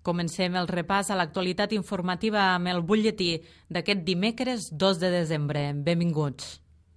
Comencem el repàs a l'actualitat informativa amb el butlletí d'aquest dimecres 2 de desembre. Benvinguts.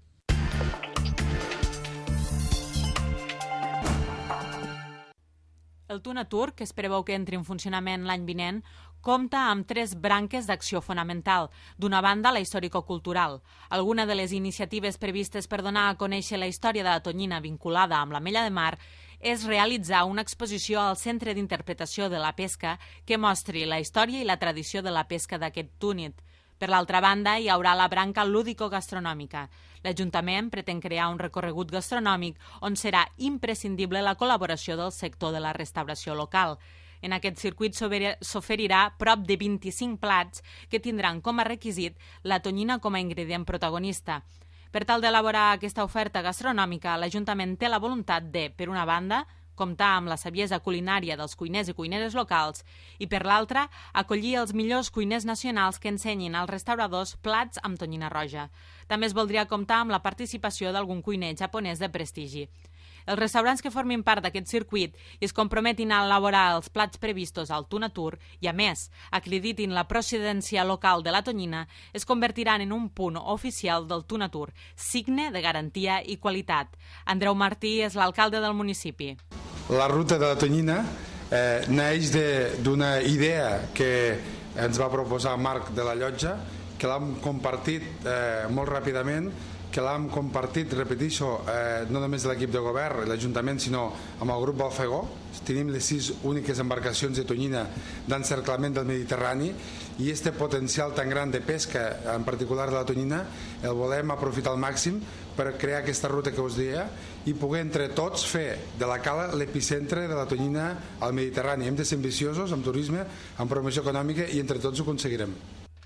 El Tunatur, que es preveu que entri en funcionament l'any vinent, compta amb 3 branques d'acció fonamental. D'una banda, la històrico-cultural. Alguna de les iniciatives previstes per donar a conèixer la història de la tonyina vinculada amb l'Ametlla de Mar és realitzar una exposició al Centre d'Interpretació de la Pesca que mostri la història i la tradició de la pesca d'aquest túnid. Per l'altra banda, hi haurà la branca lúdico-gastronòmica. L'Ajuntament pretén crear un recorregut gastronòmic on serà imprescindible la col·laboració del sector de la restauració local. En aquest circuit s'oferirà prop de 25 plats que tindran com a requisit la tonyina com a ingredient protagonista. Per tal d'elaborar aquesta oferta gastronòmica, l'Ajuntament té la voluntat de, per una banda, comptar amb la saviesa culinària dels cuiners i cuineres locals i, per l'altra, acollir els millors cuiners nacionals que ensenyin als restauradors plats amb tonyina roja. També es voldria comptar amb la participació d'algun cuiner japonès de prestigi. Els restaurants que formin part d'aquest circuit i es comprometin a elaborar els plats previstos al Tunatur i, a més, acreditin la procedència local de la tonyina, es convertiran en un punt oficial del Tunatur, signe de garantia i qualitat. Andreu Martí és l'alcalde del municipi. La ruta de la tonyina neix d'una idea que ens va proposar Marc de la Llotja, que l'hem compartit molt ràpidament, que l'hem compartit, repeteixo, no només l'equip de govern, l'Ajuntament, sinó amb el grup Balfegó. Tenim les 6 úniques embarcacions de tonyina d'encerclament del Mediterrani i aquest potencial tan gran de pesca, en particular de la tonyina, el volem aprofitar al màxim per crear aquesta ruta que us deia i poder entre tots fer de la cala l'epicentre de la tonyina al Mediterrani. Hem de ser ambiciosos amb turisme, amb promoció econòmica i entre tots ho aconseguirem.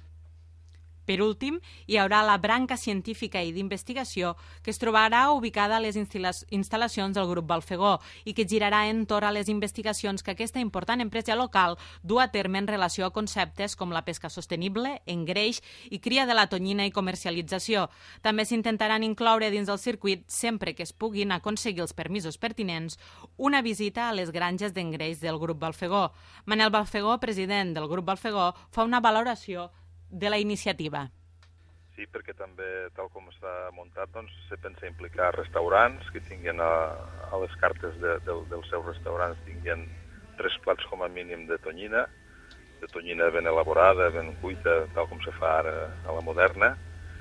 Per últim, hi haurà la branca científica i d'investigació que es trobarà ubicada a les instal·lacions del grup Balfegó i que girarà entorn a les investigacions que aquesta important empresa local du a terme en relació a conceptes com la pesca sostenible, engreix i cria de la tonyina i comercialització. També s'intentaran incloure dins del circuit, sempre que es puguin aconseguir els permisos pertinents, una visita a les granges d'engreix del grup Balfegó. Manel Balfegó, president del grup Balfegó, fa una valoració de la iniciativa. Sí, perquè també, tal com està muntat, se pensa implicar restaurants que tinguin a les cartes dels seus restaurants tinguin 3 plats com a mínim de tonyina ben elaborada, ben cuita, tal com se fa ara a la moderna,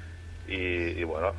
i bueno,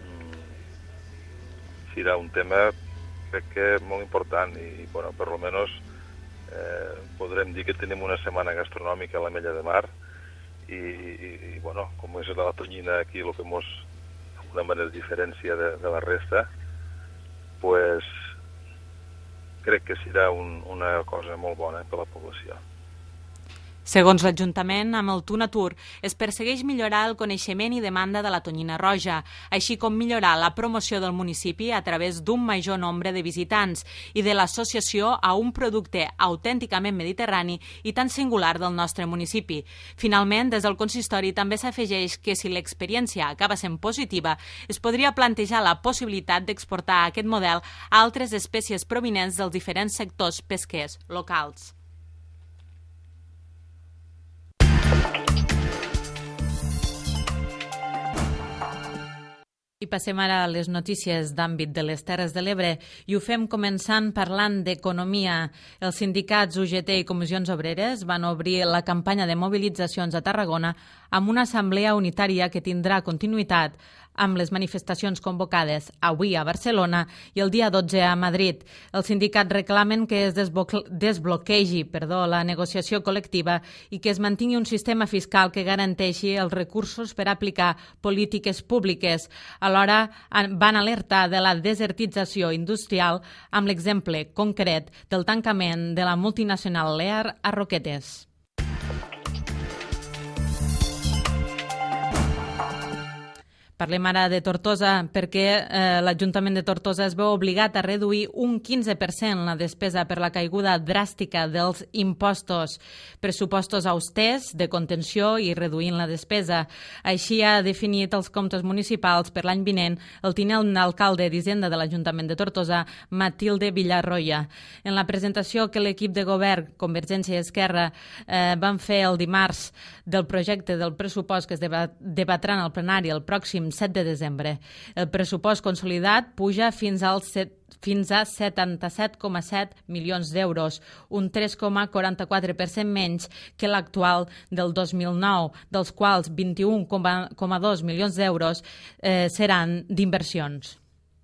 serà un tema, crec que molt important, i bueno, per lo menos podrem dir que tenim una setmana gastronòmica a l'Ametlla de Mar, i bueno, com és la tonyina aquí el que mos d'alguna manera diferència de la resta, pues crec que serà una cosa molt bona per a la població. Segons l'Ajuntament, amb el Tunatur es persegueix millorar el coneixement i demanda de la tonyina roja, així com millorar la promoció del municipi a través d'un major nombre de visitants i de l'associació a un producte autènticament mediterrani i tan singular del nostre municipi. Finalment, des del consistori també s'afegeix que si l'experiència acaba sent positiva, es podria plantejar la possibilitat d'exportar aquest model a altres espècies provinents dels diferents sectors pesquers locals. I passem ara a les notícies d'àmbit de les Terres de l'Ebre i ho fem començant parlant d'economia. Els sindicats UGT i Comissions Obreres van obrir la campanya de mobilitzacions a Tarragona amb una assemblea unitària que tindrà continuïtat amb les manifestacions convocades avui a Barcelona i el dia 12 a Madrid. Els sindicats reclamen que es desbloquegi la negociació col·lectiva i que es mantingui un sistema fiscal que garanteixi els recursos per aplicar polítiques públiques. Alhora, van alertar de la desertització industrial amb l'exemple concret del tancament de la multinacional Lear a Roquetes. Parlem ara de Tortosa perquè l'Ajuntament de Tortosa es veu obligat a reduir un 15% la despesa per la caiguda dràstica dels impostos, pressupostos austers de contenció i reduint la despesa. Així ha definit els comptes municipals per l'any vinent el tinent alcalde d'Hisenda de l'Ajuntament de Tortosa, Matilde Villarroya. En la presentació que l'equip de govern, Convergència i Esquerra, van fer el dimarts del projecte del pressupost que es debatrà en el plenari el pròxim 7 de desembre. El pressupost consolidat puja fins a 77,7 milions d'euros, un 3,44% menys que l'actual del 2009, dels quals 21,2 milions d'euros seran d'inversions.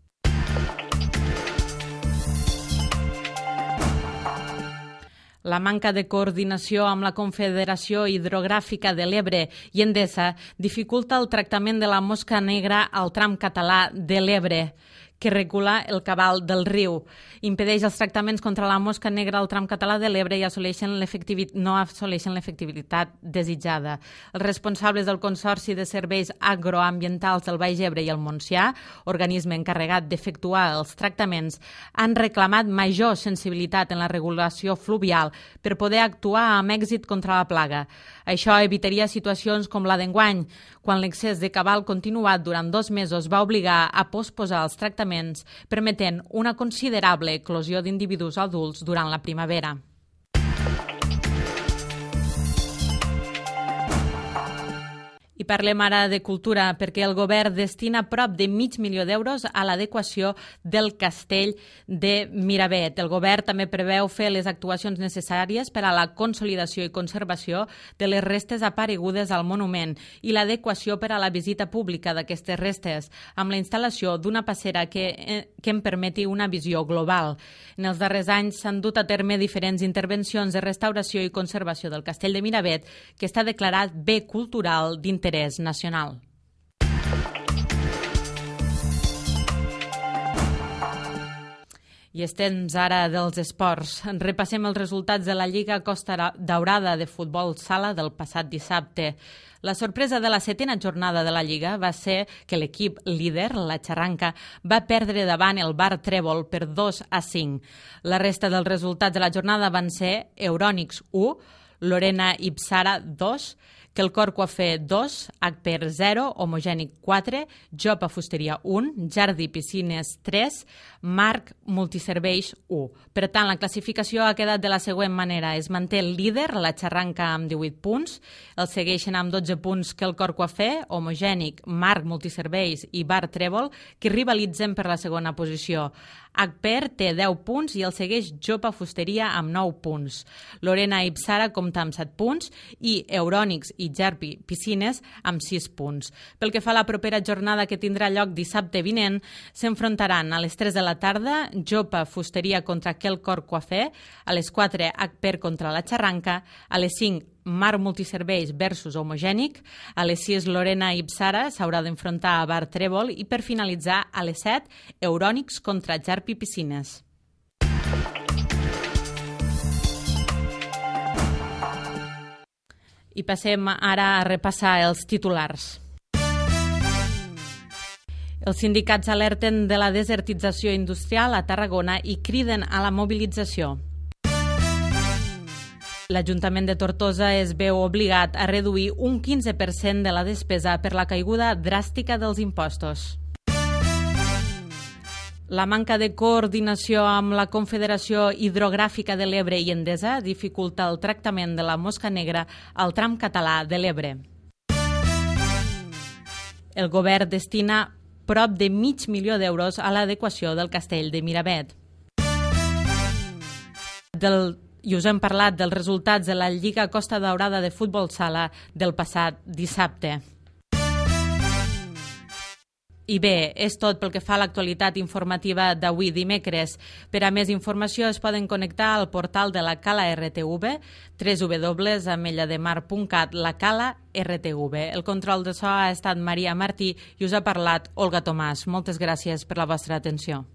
La manca de coordinació amb la Confederació Hidrogràfica de l'Ebre i Endesa dificulta el tractament de la mosca negra al tram català de l'Ebre, que regula el cabal del riu. Impedeix els tractaments contra la mosca negra al tram català de l'Ebre i no assoleixen l'efectivitat desitjada. Els responsables del Consorci de Serveis Agroambientals del Baix Ebre i el Montsià, organisme encarregat d'efectuar els tractaments, han reclamat major sensibilitat en la regulació fluvial per poder actuar amb èxit contra la plaga. Això evitaria situacions com la d'enguany, quan l'excés de cabal continuat durant 2 mesos va obligar a posposar els tractaments, permetent una considerable eclosió d'individus adults durant la primavera. I parlem ara de cultura, perquè el govern destina prop de $500.000 a l'adequació del castell de Miravet. El govern també preveu fer les actuacions necessàries per a la consolidació i conservació de les restes aparegudes al monument i l'adequació per a la visita pública d'aquestes restes, amb la instal·lació d'una passera que en permeti una visió global. En els darrers anys s'han dut a terme diferents intervencions de restauració i conservació del castell de Miravet, que està declarat bé cultural d'interès nacional. I estem ara dels esports. Repassem els resultats de la Lliga Costa Daurada de futbol sala del passat dissabte. La sorpresa de la 7ª jornada de la Lliga va ser que l'equip líder, la Xarranca, va perdre davant el Bar Trèvol per 2-5. La resta dels resultats de la jornada van ser Eurònics 1, Lorena Ipsara 2, Quelcor Coafé 2, Agper 0, Homogènic 4, Jopa Fusteria 1, Jardí Piscines 3, Marc Multiserveis 1. Per tant, la classificació ha quedat de la següent manera. Es manté el líder, la Xarranca, amb 18 punts. El segueixen amb 12 punts Quelcor Coafé, Homogènic, Marc Multiserveis i Bar Trèvol, que rivalitzen per la segona posició. Agper té 10 punts i el segueix Jopa Fusteria amb 9 punts. Lorena Ipsara compta amb 7 punts i Eurònics i Jarpi Piscines amb 6 punts. Pel que fa a la propera jornada que tindrà lloc dissabte vinent, s'enfrontaran a les 3 de la tarda Jopa Fusteria contra Quelcor Coafé, a les 4 Agper contra la Xarranca, a les 5 Mar Multiserveis versus Homogènic, a les 6 Lorena Ipsara s'haurà d'enfrontar a Bar Trèvol i per finalitzar a les 7 Eurònics contra Jarpi Piscines. I passem ara a repassar els titulars. Els sindicats alerten de la desertització industrial a Tarragona i criden a la mobilització. L'Ajuntament de Tortosa es veu obligat a reduir un 15% de la despesa per la caiguda dràstica dels impostos. La manca de coordinació amb la Confederació Hidrogràfica de l'Ebre i Endesa dificulta el tractament de la mosca negra al tram català de l'Ebre. El govern destina prop de $500.000 a l'adequació del castell de Miravet. I us hem parlat dels resultats de la Lliga Costa Daurada de futbol sala del passat dissabte. I bé, és tot pel que fa a l'actualitat informativa d'avui dimecres. Per a més informació es poden connectar al portal de la Cala RTV, www.amellademar.cat, la Cala RTV. El control de so ha estat Maria Martí i us ha parlat Olga Tomàs. Moltes gràcies per la vostra atenció.